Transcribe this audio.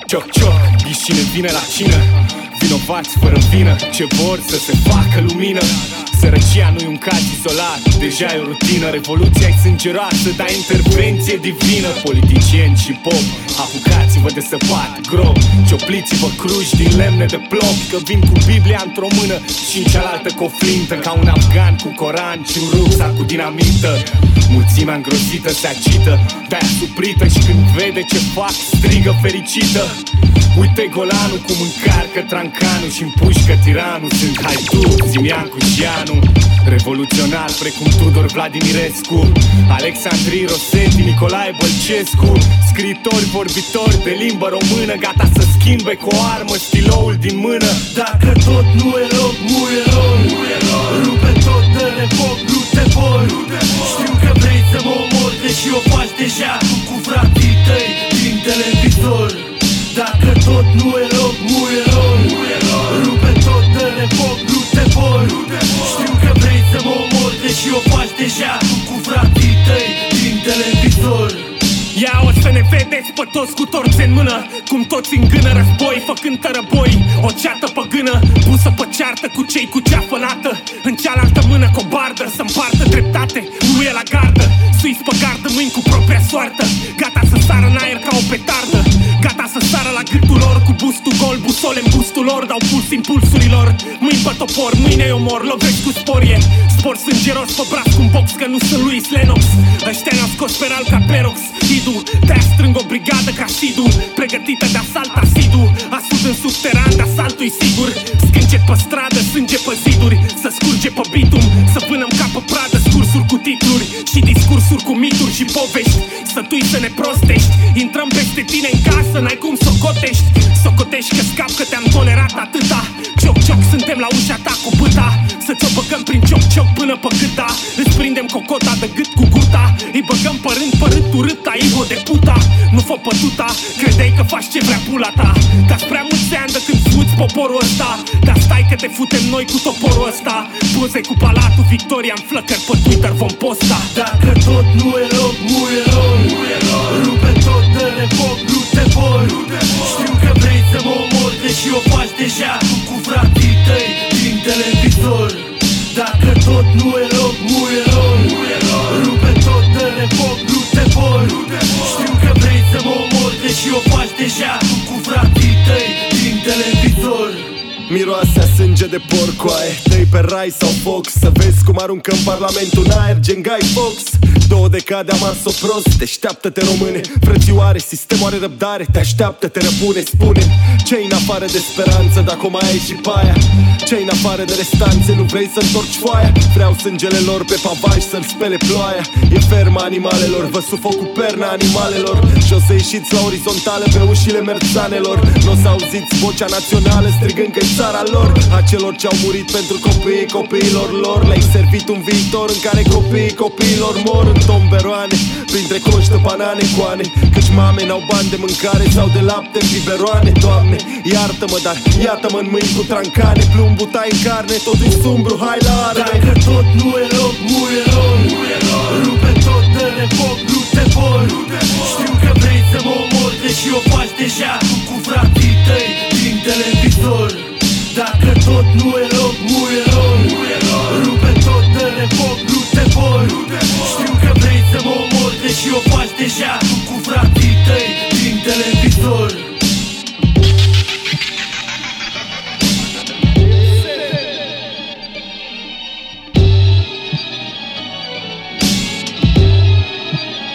Cioc, cioc, ghișine vine la cină. Vinovați fără vină, ce vor să se facă lumină. Sărăcia nu-i un caz izolat, deja e o rutină. Revoluția-i sângeroasă, dar intervenție divină. Politicieni și pop, apucați-vă de săpat grob. Ciopliți-vă cruci din lemne de plomb, că vin cu Biblia într-o mână și în cealaltă cu o flintă. Ca un afgan cu Coran și un rucsac cu dinamită. Mulțimea îngrozită se agită, de-aia suprită, și când vede ce fac strigă fericită. Uite golanul cum încarcă trancanul și împușcă tiranul. Sunt Haiduc, Simiancu și Anu, revoluționar precum Tudor Vladimirescu, Alexandrii Rosetti, Nicolae Bălcescu. Scriitori, vorbitori de limbă română, gata să schimbe cu o armă stiloul din mână. Dacă tot nu e loc, nu e loc. Rupe tot, dă-le foc, nu te vor. Știu că vrei să mă omori, deși o faci deja cu frații tăi din televizor. Dacă tot nu e loc, nu e loc. Rupe tot, dă-le foc, nu te vor. Știu că vrei să mă omori, deși o faci deja cu frații tăi din televizor. Ia o să ne vedeți pe toți cu torțe în mână, cum toți îngână război, făcând tărăboi. O ceată păgână, pusă pe ceartă cu cei cu ceafă lată. În cealaltă mână cobardă, să împartă dreptate, nu e la gardă. Suis pe gardă mâini cu propria soartă, gata să sară în aer ca o petardă. Gata să sară la gâtul lor cu bustul gol, busole în bustul lor, dau puls impulsurilor. Mâini pe topor, mâine eu mor, lovesc cu sporie. Spor sângeros pe braț cu un box, că nu sunt Luis Lennox. Ăștia ne-au scos peral ca Perox. Te-a strâng o brigadă ca Sidu, pregătită de asalt asidu. Asud în subteran, de asaltul-i sigur. Scâncet pe stradă, sânge pe ziduri, să scurge pe bitum, să vânăm ca pe pradă scursuri cu titluri și discursuri cu mituri și povești. Sătui să ne prostești, intrăm peste tine în casă, n-ai cum socotești. Socotești că scap, că te-am tolerat atâta. Cioc, cioc, suntem la ușa ta cu bâta, să ți-o băgăm prin cioc, cioc până pe gâta. Îți prindem cocota de gât cu guta, îi băgăm pe rând, urâta, hijo de puta. Nu fă pătuta, credeai că faci ce vrea pula ta. Dați prea mulți ani de când fuți poporul ăsta, dar stai că te futem noi cu toporul ăsta. Poze cu Palatul Victoria în flăcări pe Twitter vom posta. Dacă tot nu e loc, nu e loc. Rupe tot, dă-le foc, nu te vor. Știu că vrei să mă omori, deși o faci deja cu frații tăi din televizor. Dacă tot nu e loc, nu e loc. Rupe tot, dă-le foc, nu te vor. Știu că vrei să mă omori, deși o faci deja cu frații tăi din televizor. Miroase a sânge de porcoaie, dă-i pe rai sau fox, să vezi cum aruncăm parlamentul în aer gen Guy Fawkes. 2 decade am ars-o prost, deșteaptă-te române. Frățioare, sistemul are răbdare, te așteaptă, te răbune. Spune ce-i în afară de speranță, dacă o mai ai și pe aia. Ce-i în afară de restanțe, nu vrei să întorci foaia? Vreau sângele lor pe pavaj să-l spele ploaia. E ferma animalelor, vă sufoc cu perna animalelor. Și o să ieșiți la orizontală pe ușile merțanelor. N-o să auziți vocea națională strigând că-i țara lor. A celor ce-au murit pentru copiii copiilor lor. Le-ai servit un viitor în care copiii copiilor mor în tomberoane, printre coși de banane coane. Căci mame n-au bani de mâncare sau de lapte în biberoane. Doamne, iartă-mă, dar iată-mă în mâini cu trancane. Plumbul tai în carne, totul-i sumbru, hai la arme. Dacă tot nu e loc, nu e loc. Rupe tot, dă-le foc, nu te vor. Știu că vrei să mă omori, deși o faci deja cu frații tăi din televizor. Dacă tot nu e loc, nu e loc. Rupe tot, dă-le foc, nu te vor. Știu că vrei să mă omori, deși o faci deja cu frații tăi